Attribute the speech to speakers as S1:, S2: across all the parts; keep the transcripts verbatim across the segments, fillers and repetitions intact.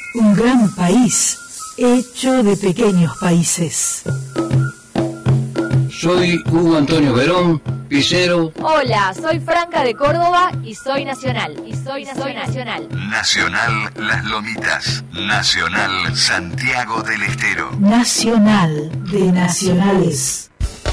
S1: Un gran país hecho de pequeños países.
S2: Soy Hugo Antonio Verón, pisero.
S3: Hola, soy Franca de Córdoba y soy nacional. Y soy nacional.
S4: Nacional Las Lomitas. Nacional Santiago del Estero.
S1: Nacional de nacionales.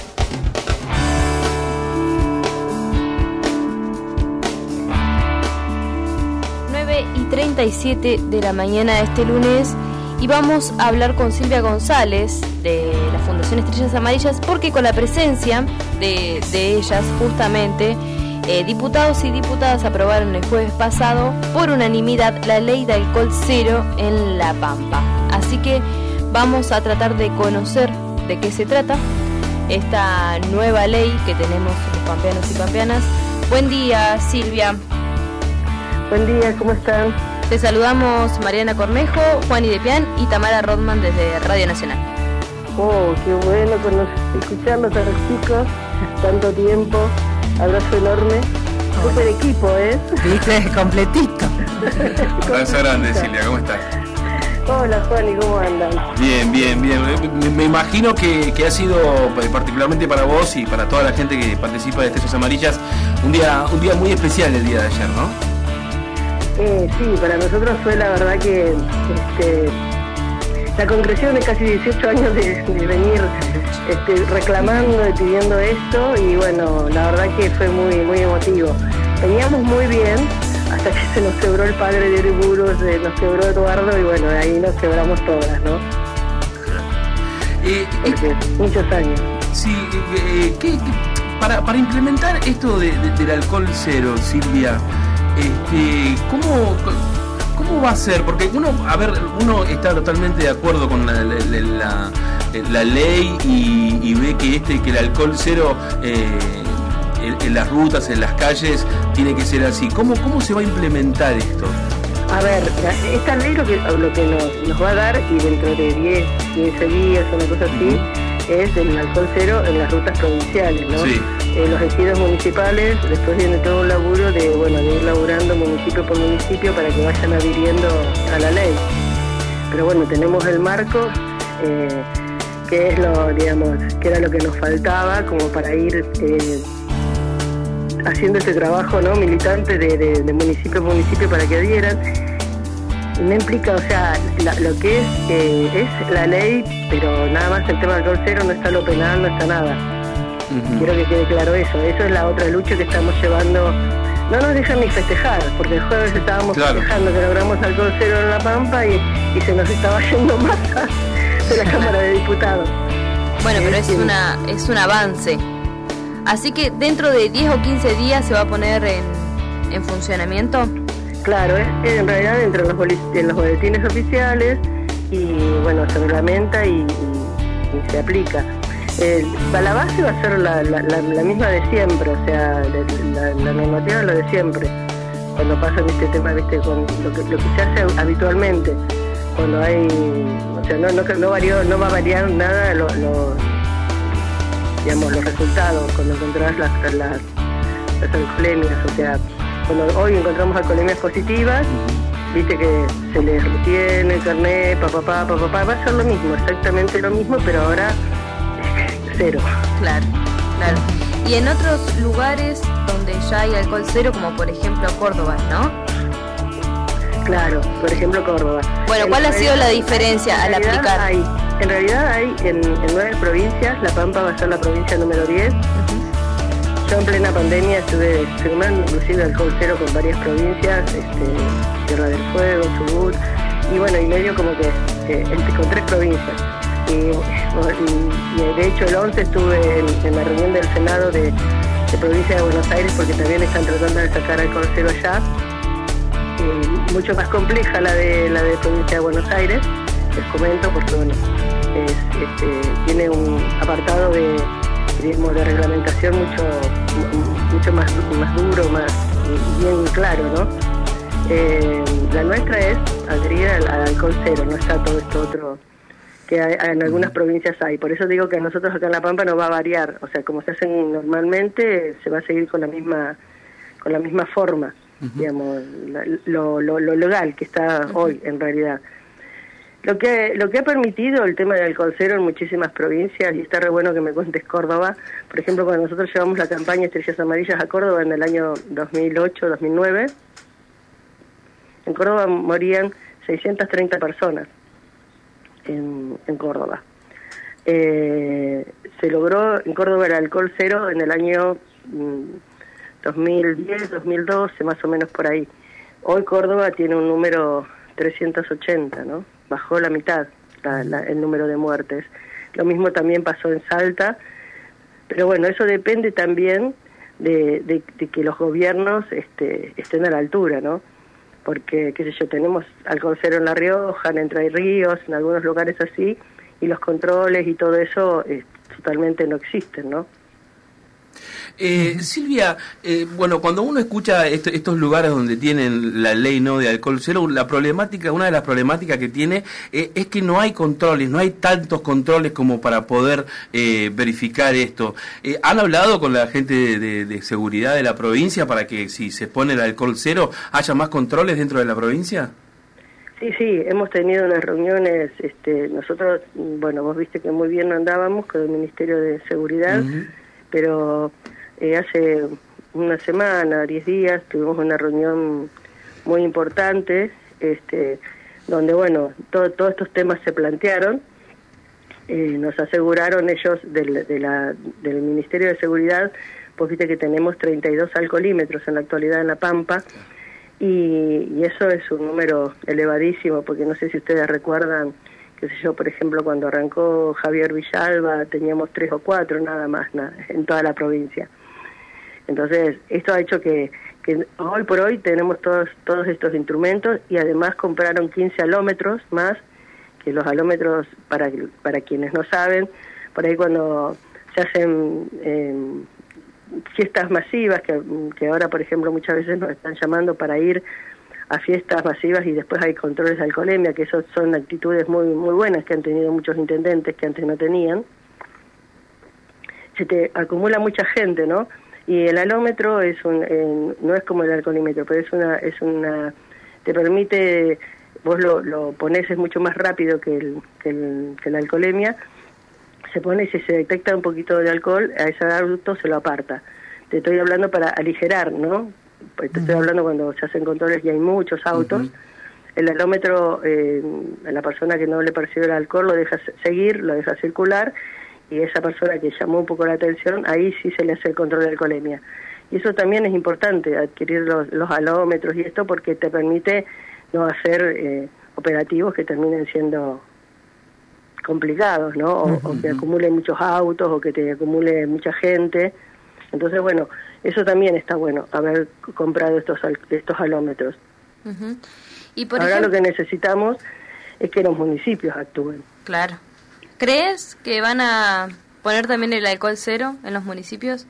S5: nueve y treinta y siete de la mañana de este lunes. Y vamos a hablar con Silvia González de la Fundación Estrellas Amarillas, porque con la presencia de, de ellas justamente eh, diputados y diputadas aprobaron el jueves pasado por unanimidad la ley de alcohol cero en La Pampa. Así que vamos a tratar de conocer de qué se trata esta nueva ley que tenemos los pampeanos y pampeanas. Buen día, Silvia.
S6: Buen día, ¿cómo están?
S5: Te saludamos Mariana Cornejo, Juani Depián y Tamara Rodman desde Radio Nacional.
S6: Oh, qué bueno conocer, escucharlos a los chicos, tanto tiempo, abrazo enorme. Super equipo, ¿eh?
S1: Viste, completito.
S7: Abrazo grande, Silvia, ¿cómo estás?
S6: Hola, Juani, ¿cómo andan?
S7: Bien, bien, bien. Me, me imagino que, que ha sido, particularmente para vos y para toda la gente que participa de Estrellas Amarillas, un día, un día muy especial el día de ayer, ¿no?
S6: Eh, sí, para nosotros fue la verdad que este, la concreción de casi dieciocho años de, de venir este, reclamando y pidiendo esto, y bueno, la verdad que fue muy muy emotivo. Veníamos muy bien hasta que se nos quebró el padre de Uriburu, se nos quebró Eduardo y bueno, ahí nos quebramos todas, ¿no?
S7: Eh,
S6: Porque
S7: eh,
S6: muchos años.
S7: Sí, eh, ¿qué, qué, para, para implementar esto de, de, del alcohol cero, Silvia, Este, ¿cómo, ¿cómo va a ser? Porque uno, a ver, uno está totalmente de acuerdo con la, la, la, la ley y, y ve que este que el alcohol cero eh, en, en las rutas, en las calles, tiene que ser así. ¿Cómo, cómo se va a implementar esto?
S6: A ver, esta ley lo que, lo que nos, nos va a dar, y dentro de diez, quince días, una cosa así, es el alcohol cero en las rutas provinciales, ¿no?
S7: Sí.
S6: Eh, los ejidos municipales, después viene todo un laburo de, bueno, de ir laburando municipio por municipio para que vayan adhiriendo a la ley. Pero bueno, tenemos el marco, eh, que es lo, digamos, que era lo que nos faltaba como para ir eh, haciendo este trabajo, ¿no?, militante de, de, de municipio por municipio para que adhieran. Y no implica, o sea, la, lo que es, eh, es la ley, pero nada más el tema del alcohol cero, no está lo penal, no está nada. Uh-huh. Quiero que quede claro eso. Eso es la otra lucha que estamos llevando. No nos dejan ni festejar, porque el jueves estábamos claro. festejando que logramos alcohol cero en La Pampa y, y se nos estaba yendo masa de la Cámara de Diputados.
S5: Bueno, pero es una es un avance. Así que dentro de diez o quince días se va a poner en, en funcionamiento.
S6: Claro, es que en realidad entre los, en los boletines oficiales y bueno, se reglamenta y, y, y se aplica. Eh, la base va a ser la, la, la, la misma de siempre, o sea, la, la normativa es lo de siempre. Cuando pasan este tema, viste, con lo que, lo que se hace habitualmente, cuando hay, o sea, no, no, no, varió, no va a variar nada lo, lo, digamos, los resultados cuando encontrás las, las, las alcoholemias, o sea, cuando hoy encontramos alcoholemias positivas, viste que se les retiene el carnet, papá, papá, papá, va a ser lo mismo, exactamente lo mismo, pero ahora cero.
S5: Claro, claro. Y en otros lugares donde ya hay alcohol cero, como por ejemplo Córdoba, ¿no?
S6: Claro, por ejemplo Córdoba.
S5: Bueno, ¿cuál en ha sido la diferencia al aplicar?
S6: Hay, en realidad hay en, en nueve provincias, La Pampa va a ser la provincia número diez. Uh-huh. Yo en plena pandemia estuve firmando inclusive alcohol cero con varias provincias, este, Tierra del Fuego, Chubut, y bueno, y medio como que eh, con tres provincias. Y, y, y de hecho el once estuve en, en la reunión del Senado de, de provincia de Buenos Aires, porque también están tratando de sacar alcohol cero allá. Y mucho más compleja la de la de provincia de Buenos Aires, les comento, porque bueno, es, este, tiene un apartado de, digamos, de reglamentación mucho mucho más, más duro, más bien claro, ¿no? Eh, la nuestra es adherir al, al alcohol cero, no está todo esto otro que hay, en algunas provincias hay. Por eso digo que a nosotros acá en La Pampa no va a variar, o sea, como se hacen normalmente, se va a seguir con la misma con la misma forma, uh-huh. digamos, la, lo, lo, lo legal que está uh-huh. hoy en realidad. Lo que lo que ha permitido el tema del alcohol cero en muchísimas provincias, y está re bueno que me cuentes Córdoba, por ejemplo, cuando nosotros llevamos la campaña Estrellas Amarillas a Córdoba en el año dos mil ocho, dos mil nueve, en Córdoba morían seiscientas treinta personas en, en Córdoba. Eh, se logró en Córdoba el alcohol cero en el año mm, dos mil diez, dos mil doce, más o menos por ahí. Hoy Córdoba tiene un número trescientos ochenta, ¿no? Bajó la mitad la, la, el número de muertes. Lo mismo también pasó en Salta, pero bueno, eso depende también de, de, de que los gobiernos este, estén a la altura, ¿no? Porque, qué sé yo, tenemos alcohol cero en La Rioja, en Entre Ríos, en algunos lugares así, y los controles y todo eso eh, totalmente no existen, ¿no?
S7: Eh, Silvia, eh, bueno, cuando uno escucha esto, estos lugares donde tienen la ley no de alcohol cero, la problemática, una de las problemáticas que tiene eh, es que no hay controles, no hay tantos controles como para poder eh, verificar esto. Eh, ¿Han hablado con la gente de, de, de seguridad de la provincia para que si se pone el alcohol cero haya más controles dentro de la provincia?
S6: Sí, sí, hemos tenido unas reuniones, este, nosotros, bueno, vos viste que muy bien andábamos con el Ministerio de Seguridad, uh-huh. pero eh, hace una semana, diez días, tuvimos una reunión muy importante, este, donde, bueno, todo, todos estos temas se plantearon, eh, nos aseguraron ellos del, de la, del Ministerio de Seguridad, pues viste que tenemos treinta y dos alcoholímetros en la actualidad en La Pampa, y, y eso es un número elevadísimo, porque no sé si ustedes recuerdan, qué sé yo, por ejemplo, cuando arrancó Javier Villalba teníamos tres o cuatro nada más nada, en toda la provincia. Entonces, esto ha hecho que, que hoy por hoy tenemos todos todos estos instrumentos, y además compraron quince alómetros más, que los alómetros, para para quienes no saben, por ahí cuando se hacen eh, fiestas masivas, que, que ahora, por ejemplo, muchas veces nos están llamando para ir a fiestas masivas y después hay controles de alcoholemia, que eso son actitudes muy muy buenas que han tenido muchos intendentes que antes no tenían. Se te acumula mucha gente, ¿no? Y el alómetro es un eh, no es como el alcoholímetro, pero es una es una te permite, vos lo, lo pones, es mucho más rápido que el que el que la alcoholemia. Se pone y si se detecta un poquito de alcohol, a ese adulto se lo aparta. Te estoy hablando para aligerar, ¿no? Pues te estoy hablando cuando se hacen controles y hay muchos autos. Uh-huh. El alómetro, eh, a la persona que no le percibe el alcohol lo deja seguir, lo deja circular, y esa persona que llamó un poco la atención, ahí sí se le hace el control de alcoholemia. Y eso también es importante, adquirir los, los alómetros y esto, porque te permite no hacer eh, operativos que terminen siendo complicados, ¿no? O, uh-huh. o que acumule muchos autos, o que te acumule mucha gente. Entonces, bueno, eso también está bueno, haber comprado estos estos alómetros.
S5: Uh-huh. Y por
S6: Ahora
S5: ejemplo,
S6: lo que necesitamos es que los municipios actúen.
S5: Claro. ¿Crees que van a poner también el alcohol cero en los municipios?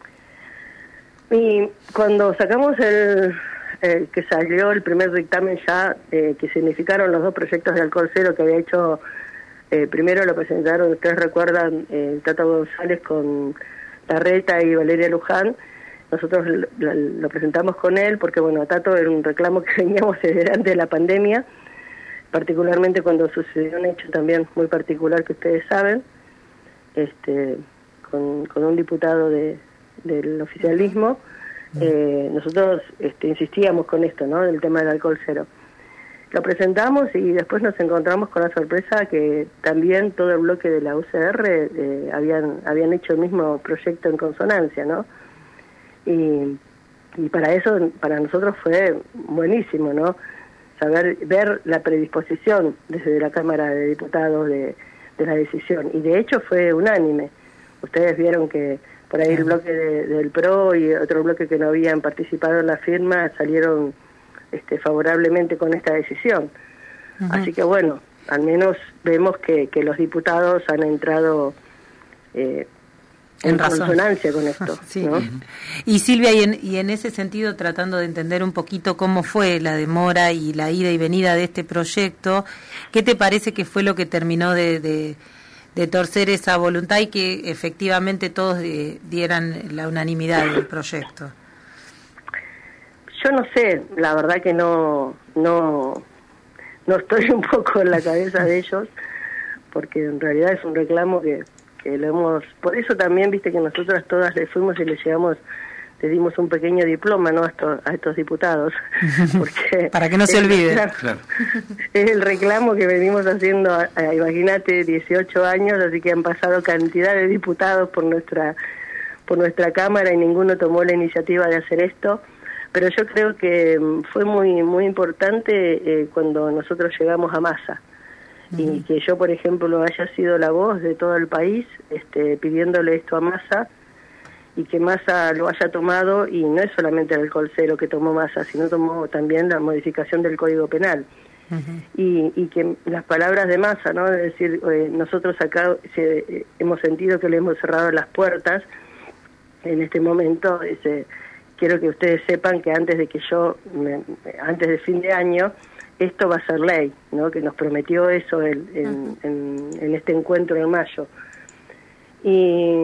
S6: Y cuando sacamos el, el que salió el primer dictamen ya, eh, que significaron los dos proyectos de alcohol cero que había hecho, eh, primero lo presentaron, ustedes recuerdan, eh, el Tato González con Larreta y Valeria Luján. Nosotros lo, lo presentamos con él porque, bueno, a Tato era un reclamo que veníamos desde antes de la pandemia, particularmente cuando sucedió un hecho también muy particular que ustedes saben, este, con, con un diputado de, del oficialismo. Eh, nosotros este, insistíamos con esto, ¿no?, del tema del alcohol cero. Lo presentamos y después nos encontramos con la sorpresa que también todo el bloque de la U C R eh, habían habían hecho el mismo proyecto en consonancia, ¿no? Y, y para eso, para nosotros fue buenísimo, ¿no? Saber, ver la predisposición desde la Cámara de Diputados de, de la decisión. Y de hecho fue unánime. Ustedes vieron que por ahí el bloque de, del P R O y otro bloque que no habían participado en la firma salieron Este, favorablemente con esta decisión. Uh-huh. Así que bueno, al menos vemos que, que los diputados han entrado eh, en, en consonancia con esto.
S8: Sí.
S6: ¿No?
S8: Y Silvia, y en, y en ese sentido, tratando de entender un poquito cómo fue la demora y la ida y venida de este proyecto, ¿qué te parece que fue lo que terminó de, de, de torcer esa voluntad y que efectivamente todos de, dieran la unanimidad del proyecto?
S6: Yo no sé, la verdad que no no no estoy un poco en la cabeza de ellos, porque en realidad es un reclamo que, que lo hemos... Por eso también, viste, que nosotras todas le fuimos y le llevamos, le dimos un pequeño diploma, ¿no?, a estos, a estos diputados. Porque
S8: para que no se olvide.
S7: Claro.
S6: Es el reclamo que venimos haciendo, eh, imagínate, dieciocho años, así que han pasado cantidad de diputados por nuestra por nuestra Cámara y ninguno tomó la iniciativa de hacer esto. Pero yo creo que fue muy muy importante eh, cuando nosotros llegamos a Massa. Uh-huh. Y que yo, por ejemplo, haya sido la voz de todo el país este, pidiéndole esto a Massa, y que Massa lo haya tomado, y no es solamente el alcohol cero que tomó Massa, sino tomó también la modificación del Código Penal. Uh-huh. y, y que las palabras de Massa, ¿no?, es decir, eh, nosotros acá se, eh, hemos sentido que le hemos cerrado las puertas en este momento. Ese, quiero que ustedes sepan que antes de que yo, me, antes de fin de año, esto va a ser ley, ¿no?, que nos prometió eso el, en, uh-huh. en, en este encuentro en mayo. Y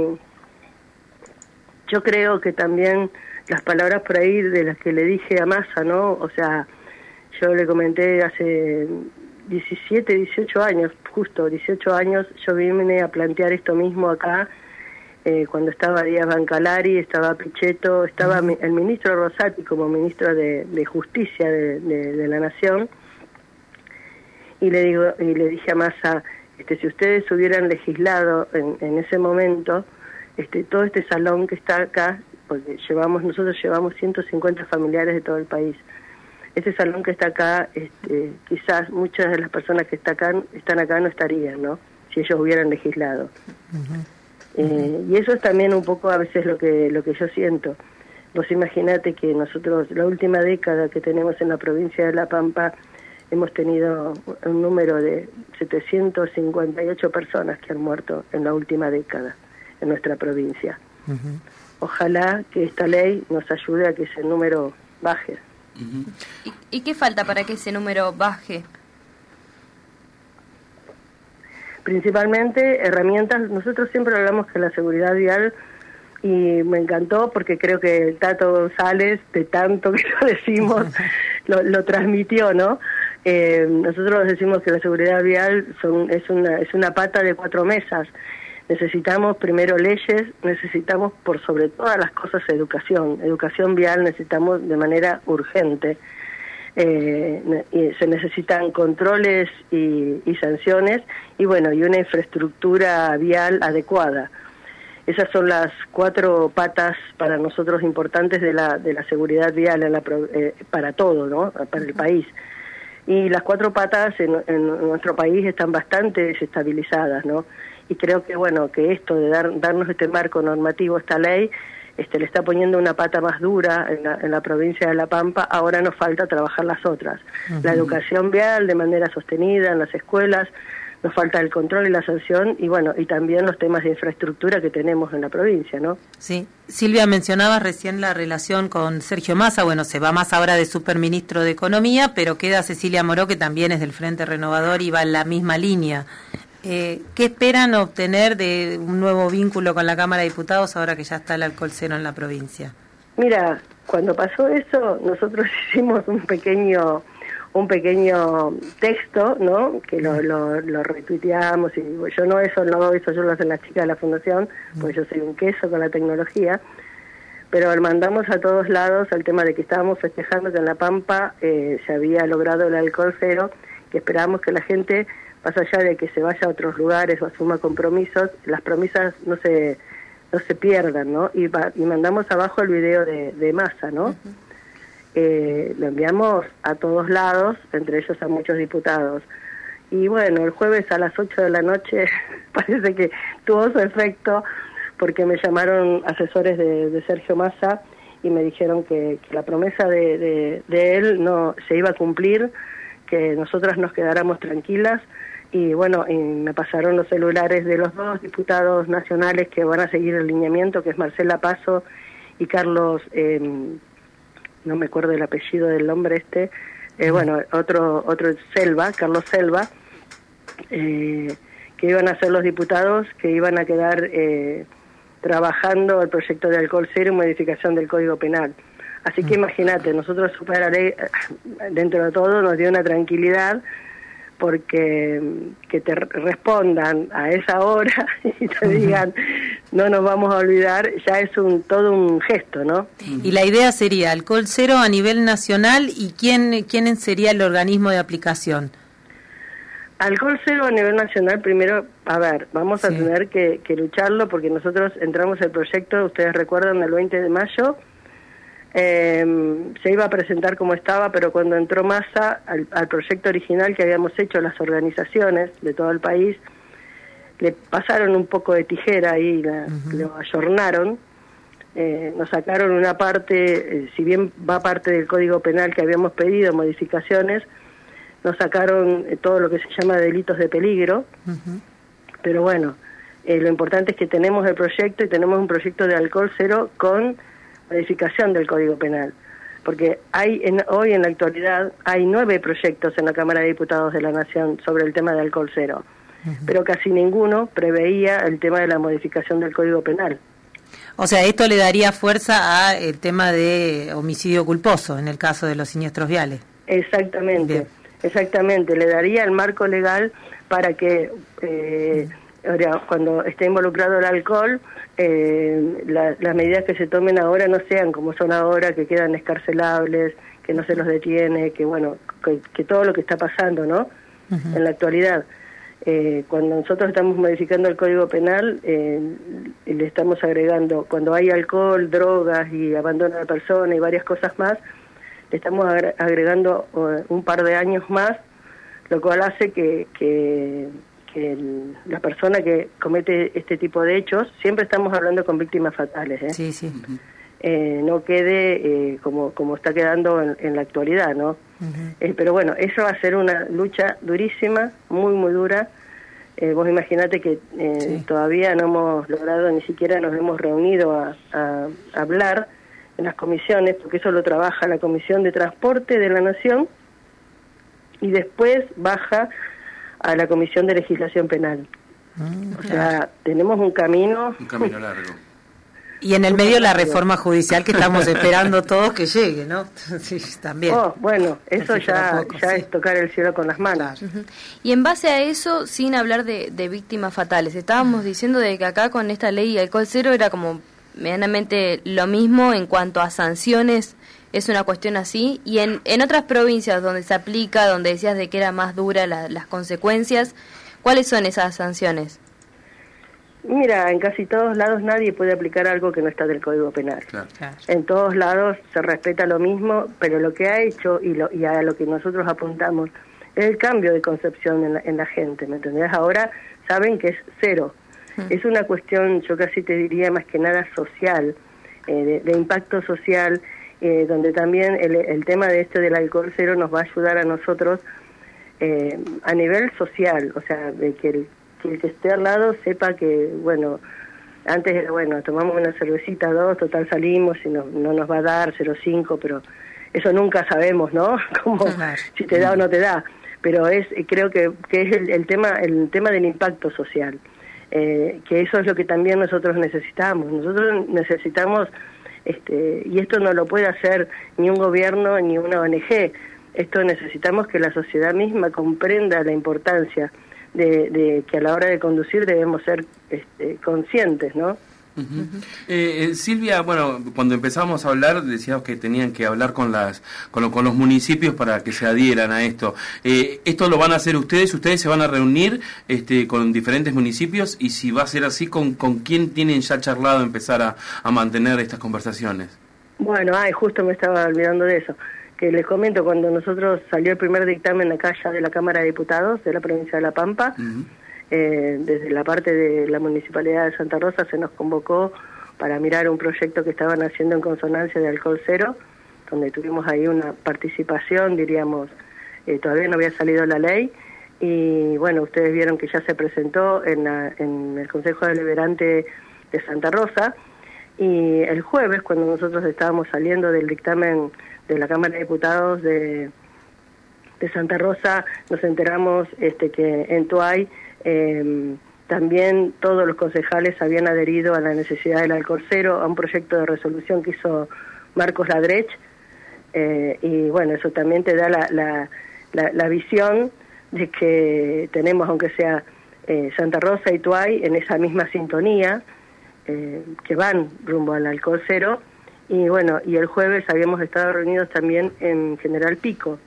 S6: yo creo que también las palabras por ahí de las que le dije a Massa, ¿no?, o sea, yo le comenté hace diecisiete, dieciocho años, justo dieciocho años, yo vine a plantear esto mismo acá, eh, cuando estaba Díaz Bancalari, estaba Pichetto, estaba uh-huh. el ministro Rosati como ministro de, de Justicia de, de, de la Nación, y le digo y le dije a Massa, este, si ustedes hubieran legislado en, en ese momento, este, todo este salón que está acá, porque llevamos nosotros llevamos ciento cincuenta familiares de todo el país, ese salón que está acá, este, quizás muchas de las personas que está acá, están acá no estarían, ¿no?, si ellos hubieran legislado. Uh-huh. Eh, y eso es también un poco a veces lo que lo que yo siento. Vos imaginate que nosotros, la última década que tenemos en la provincia de La Pampa, hemos tenido un número de setecientas cincuenta y ocho personas que han muerto en la última década en nuestra provincia. Uh-huh. Ojalá que esta ley nos ayude a que ese número baje.
S5: Uh-huh. ¿Y, ¿Y qué falta para que ese número baje?
S6: Principalmente herramientas. Nosotros siempre hablamos que la seguridad vial, y me encantó porque creo que el Tato González, de tanto que lo decimos, lo, lo transmitió, ¿no? Eh, nosotros decimos que la seguridad vial son, es una es una pata de cuatro mesas. Necesitamos primero leyes, necesitamos por sobre todas las cosas educación. Educación vial necesitamos de manera urgente. Eh, y se necesitan controles y, y sanciones, y bueno, y una infraestructura vial adecuada. Esas son las cuatro patas para nosotros importantes de la de la seguridad vial en la, eh, para todo, ¿no?, para el país. Y las cuatro patas en, en nuestro país están bastante desestabilizadas, ¿no? Y creo que, bueno, que esto de dar, darnos este marco normativo, esta ley, este, le está poniendo una pata más dura en la, en la provincia de La Pampa. Ahora nos falta trabajar las otras. Uh-huh. La educación vial de manera sostenida en las escuelas, nos falta el control y la sanción, y bueno, y también los temas de infraestructura que tenemos en la provincia, ¿no?
S8: Sí. Silvia, mencionabas recién la relación con Sergio Massa. Bueno, se va más ahora de superministro de Economía, pero queda Cecilia Moró, que también es del Frente Renovador y va en la misma línea. Eh, ¿Qué esperan obtener de un nuevo vínculo con la Cámara de Diputados ahora que ya está el alcohol cero en la provincia?
S6: Mira, cuando pasó eso, nosotros hicimos un pequeño un pequeño texto, ¿no?, que lo, lo, lo retuiteamos, y yo no eso no eso yo lo hacen las chicas de la fundación, pues yo soy un queso con la tecnología, pero mandamos a todos lados al tema de que estábamos festejando que en La Pampa eh, se había logrado el alcohol cero, que esperábamos que la gente, más allá de que se vaya a otros lugares o asuma compromisos, las promesas no se no se pierdan, ¿no? Y, va, y mandamos abajo el video de, de Massa, ¿no? Uh-huh. Eh, lo enviamos a todos lados, entre ellos a muchos diputados. Y bueno, el jueves a las ocho de la noche parece que tuvo su efecto, porque me llamaron asesores de, de Sergio Massa y me dijeron que, que la promesa de, de, de él no se iba a cumplir, que nosotras nos quedáramos tranquilas. Y bueno, y me pasaron los celulares de los dos diputados nacionales que van a seguir el lineamiento, que es Marcela Paso y Carlos... Eh, no me acuerdo el apellido del hombre este, eh, bueno, otro otro Selva, Carlos Selva, eh, que iban a ser los diputados que iban a quedar eh, trabajando el proyecto de alcohol cero y modificación del Código Penal. Así que imagínate, nosotros superar la ley, dentro de todo nos dio una tranquilidad porque que te respondan a esa hora y te digan no nos vamos a olvidar, ya es un todo un gesto, ¿no?
S8: Y la idea sería alcohol cero a nivel nacional, y quién quién sería el organismo de aplicación.
S6: Alcohol cero a nivel nacional, primero, a ver, vamos a sí. tener que, que lucharlo, porque nosotros entramos el proyecto, ustedes recuerdan, el veinte de mayo, eh, se iba a presentar como estaba, pero cuando entró Massa al, al proyecto original que habíamos hecho las organizaciones de todo el país, le pasaron un poco de tijera y la, uh-huh. lo ayornaron, eh, nos sacaron una parte, eh, si bien va parte del Código Penal que habíamos pedido, modificaciones, nos sacaron eh, todo lo que se llama delitos de peligro, uh-huh. pero bueno, eh, lo importante es que tenemos el proyecto y tenemos un proyecto de alcohol cero con modificación del Código Penal, porque hay en, hoy en la actualidad hay nueve proyectos en la Cámara de Diputados de la Nación sobre el tema de alcohol cero, uh-huh. pero casi ninguno preveía el tema de la modificación del Código Penal.
S8: O sea, esto le daría fuerza al tema de homicidio culposo en el caso de los siniestros viales. Exactamente. Bien.
S6: Exactamente, le daría el marco legal para que eh, cuando esté involucrado el alcohol, eh, la, las medidas que se tomen ahora no sean como son ahora, que quedan escarcelables, que no se los detiene, que bueno, que, que todo lo que está pasando, ¿no? Uh-huh. En la actualidad. Eh, cuando nosotros estamos modificando el Código Penal, eh, le estamos agregando, cuando hay alcohol, drogas y abandono de persona y varias cosas más, le estamos agregando uh, un par de años más, lo cual hace que, que, que el, la persona que comete este tipo de hechos, siempre estamos hablando con víctimas fatales, ¿eh?
S8: Sí, sí.
S6: Eh, no quede eh, como, como está quedando en, en la actualidad, ¿no? Uh-huh. Eh, pero bueno, eso va a ser una lucha durísima, muy, muy dura. Eh, vos imaginate que eh, sí. todavía no hemos logrado, ni siquiera nos hemos reunido a, a, a hablar en las comisiones, porque eso lo trabaja la Comisión de Transporte de la Nación y después baja a la Comisión de Legislación Penal. Mm, o sea, claro. tenemos un camino...
S7: Un camino largo.
S8: Y en el medio la reforma judicial que estamos esperando todos que llegue, ¿no? Sí, también.
S6: Oh, bueno, eso ya, poco, ya sí. es tocar el cielo con las manos.
S5: Uh-huh. Y en base a eso, sin hablar de, de víctimas fatales, estábamos diciendo de que acá con esta ley alcohol cero era como medianamente lo mismo en cuanto a sanciones, es una cuestión así, y en, en otras provincias donde se aplica, donde decías de que era más dura la, las consecuencias, ¿cuáles son esas sanciones?
S6: Mira, en casi todos lados nadie puede aplicar algo que no está del Código Penal.
S7: Claro.
S6: En todos lados se respeta lo mismo, pero lo que ha hecho y, lo, y a lo que nosotros apuntamos es el cambio de concepción en la, en la gente, ¿me entendés? Ahora saben que es cero. Es una cuestión, yo casi te diría más que nada social, eh, de, de impacto social, eh, donde también el, el tema de este del alcohol cero nos va a ayudar a nosotros eh, a nivel social, o sea, de que el, que el que esté al lado sepa que, bueno, antes era, bueno, tomamos una cervecita, dos, total salimos y no, no nos va a dar cero coma cinco, pero eso nunca sabemos, ¿no? Como si te da o no te da, pero es creo que, que es el, el tema el tema del impacto social. Eh, que eso es lo que también nosotros necesitamos. Nosotros necesitamos, este, y esto no lo puede hacer ni un gobierno ni una O N G, esto necesitamos que la sociedad misma comprenda la importancia de, de que a la hora de conducir debemos ser este, conscientes, ¿no?
S7: Uh-huh. Uh-huh. Eh, eh, Silvia, bueno, cuando empezamos a hablar decíamos que tenían que hablar con las con, lo, con los municipios para que se adhieran a esto. Eh, ¿Esto lo van a hacer ustedes? ¿Ustedes se van a reunir este, con diferentes municipios? Y si va a ser así, ¿con, con quién tienen ya charlado empezar a, a mantener estas conversaciones?
S6: Bueno, ay, justo me estaba olvidando de eso. Que les comento, cuando nosotros salió el primer dictamen acá ya de la Cámara de Diputados de la provincia de La Pampa, uh-huh. Eh, desde la parte de la Municipalidad de Santa Rosa se nos convocó para mirar un proyecto que estaban haciendo en consonancia de alcohol cero, donde tuvimos ahí una participación, diríamos, eh, todavía no había salido la ley, y bueno, ustedes vieron que ya se presentó en, la, en el Consejo Deliberante de Santa Rosa, y el jueves, cuando nosotros estábamos saliendo del dictamen de la Cámara de Diputados de, de Santa Rosa, nos enteramos este, que en Tuay Eh, también todos los concejales habían adherido a la necesidad del alcohol cero, a un proyecto de resolución que hizo Marcos Ladrech, eh, y bueno, eso también te da la, la, la, la visión de que tenemos, aunque sea eh, Santa Rosa y Tuay, en esa misma sintonía, eh, que van rumbo al alcohol cero. Y bueno, y el jueves habíamos estado reunidos también en General Pico.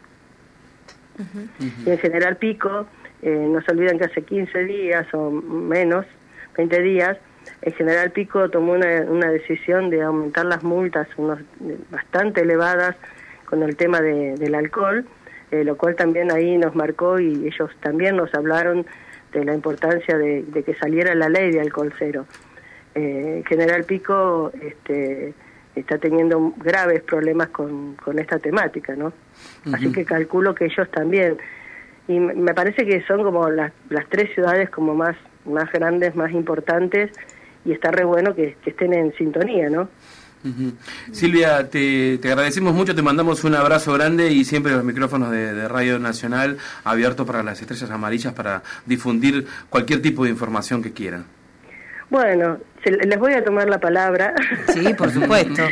S6: Uh-huh. Y en General Pico, eh, no se olviden que hace quince días o menos, veinte días, el General Pico tomó una, una decisión de aumentar las multas, unos, bastante elevadas, con el tema de, del alcohol, eh, lo cual también ahí nos marcó, y ellos también nos hablaron de la importancia de, de que saliera la ley de alcohol cero. Eh, General Pico este, está teniendo graves problemas con, con esta temática, ¿no? Uh-huh. Así que calculo que ellos también. Y me parece que son como las, las tres ciudades como más, más grandes, más importantes, y está re bueno que, que estén en sintonía, ¿no?
S7: Uh-huh. Silvia, te, te agradecemos mucho, te mandamos un abrazo grande, y siempre los micrófonos de, de Radio Nacional abiertos para las Estrellas Amarillas para difundir cualquier tipo de información que quieran.
S6: Bueno, se, les voy a tomar la palabra.
S8: Sí, por supuesto.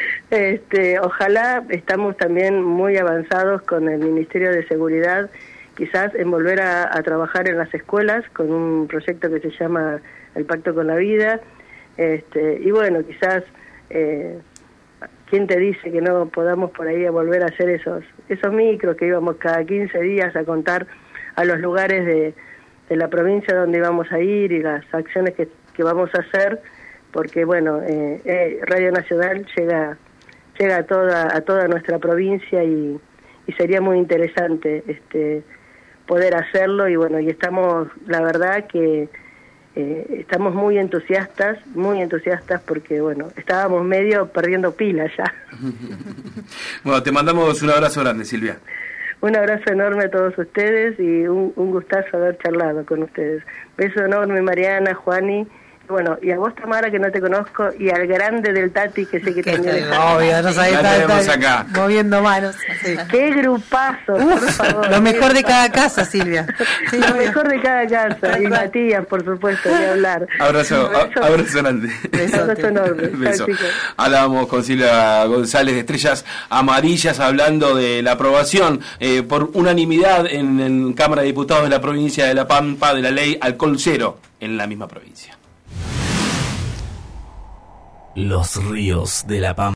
S6: este, ojalá, estamos también muy avanzados con el Ministerio de Seguridad, quizás en volver a, a trabajar en las escuelas con un proyecto que se llama El Pacto con la Vida. Este, y bueno, quizás, eh, ¿quién te dice que no podamos por ahí a volver a hacer esos, esos micros que íbamos cada quince días a contar a los lugares de, de la provincia donde íbamos a ir y las acciones que que vamos a hacer, porque bueno, eh, eh, Radio Nacional llega llega a toda a toda nuestra provincia, y, y sería muy interesante este poder hacerlo. Y bueno, y estamos, la verdad que eh, estamos muy entusiastas, muy entusiastas porque bueno, estábamos medio perdiendo pilas ya.
S7: Bueno, te mandamos un abrazo grande, Silvia.
S6: Un abrazo enorme a todos ustedes, y un, un gustazo haber charlado con ustedes. Beso enorme, Mariana, Juani. Bueno, y a vos, Tamara, que no te conozco, y al grande del Tati, que sé que también está.
S8: Obvio, no sabés, está, acá. Moviendo manos. Sí.
S6: ¡Qué grupazo, por favor!
S8: Lo mejor de cada casa, Silvia.
S6: Sí, lo mejor de cada casa. Y Matías, por supuesto, de hablar.
S7: Abrazo, a, abrazo grande.
S6: Abrazo enorme.
S7: Beso. Hablábamos con Silvia González de Estrellas Amarillas, hablando de la aprobación eh, por unanimidad en, en Cámara de Diputados de la provincia de La Pampa de la ley alcohol cero en la misma provincia.
S9: Los ríos de La Pampa.